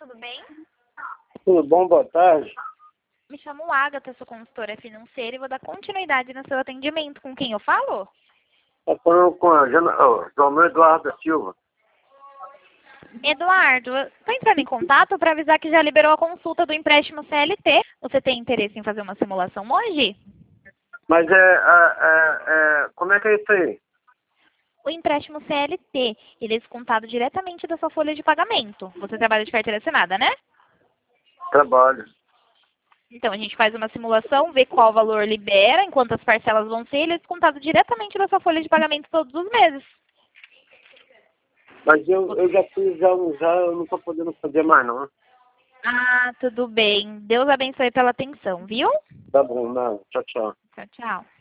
tudo bem? Tudo bom? Boa tarde. Me chamo Agatha, sou consultora financeira e vou dar continuidade no seu atendimento. Com quem eu falo? Estou falando com a João Eduardo da Silva. Eduardo, estou entrando em contato para avisar que já liberou a consulta do empréstimo CLT. Você tem interesse em fazer uma simulação hoje? Mas como é que é isso aí? O empréstimo CLT, ele é descontado diretamente da sua folha de pagamento. Você trabalha de carteira assinada, né? Trabalho. Então, a gente faz uma simulação, vê qual valor libera, em quantas parcelas vão ser, ele é descontado diretamente da sua folha de pagamento todos os meses. Mas eu já fiz, já eu não estou podendo fazer mais, não. Ah, tudo bem. Deus abençoe pela atenção, viu? Tá bom, não. Tchau, tchau. Tchau, tchau.